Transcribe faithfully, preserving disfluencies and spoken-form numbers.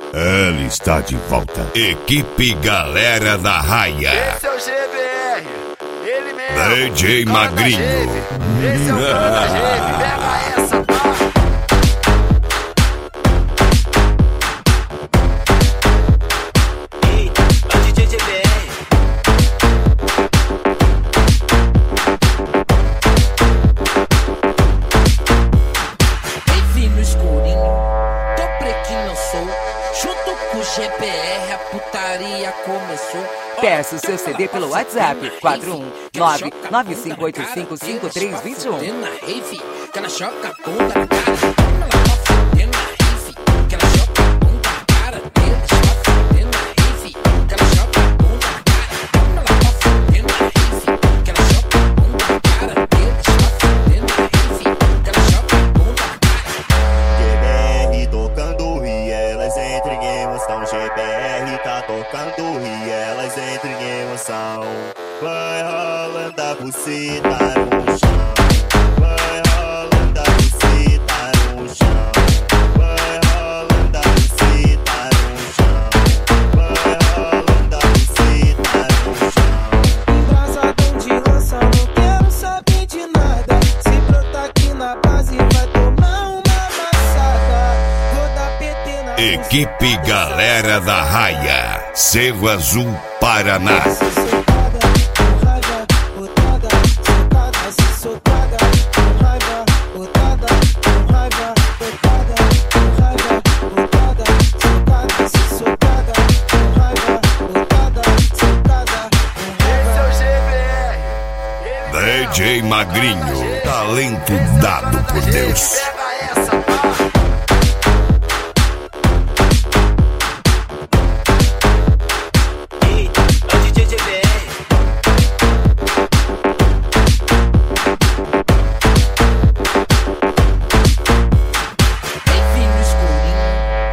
Ela está de volta. Equipe Galera da Raia. Esse é o G B R, ele mesmo. D J Magrinho. Esse é o cara da Geve, pega essa, pá. Ei, é o D J G B R. Enfim no escurinho, tô pretinho não sou. Junto com o G B R a putaria começou. Peça o seu C D pelo WhatsApp quatro um nove nove cinco oito cinco cinco três dois um. Na rave, que ela choca a bunda na cara. Como ela tá fudendo na rave, que ela choca a bunda na cara deles. Tá fudendo na rave, que ela choca a bunda na cara. Como ela tá fudendo na rave, que ela choca a bunda na cara deles. Tá fudendo na rave, que ela choca a bunda na cara. G B R tocando e elas entram em emoção. G B R tá tocando e elas entram em emoção. Vai rolando a buceta no chão. Vai rolando a buceta no chão. Vai rolando a buceta no chão. Vai rolando a buceta no chão. Embrasadão de lança, não quero saber de nada. Se brotar aqui na base, vai tomar uma amassada. Vou dar P T na Equipe Galera da Raia. Cerro Azul, Paraná. D J Magrinho, talento dado por Deus. Pega essa,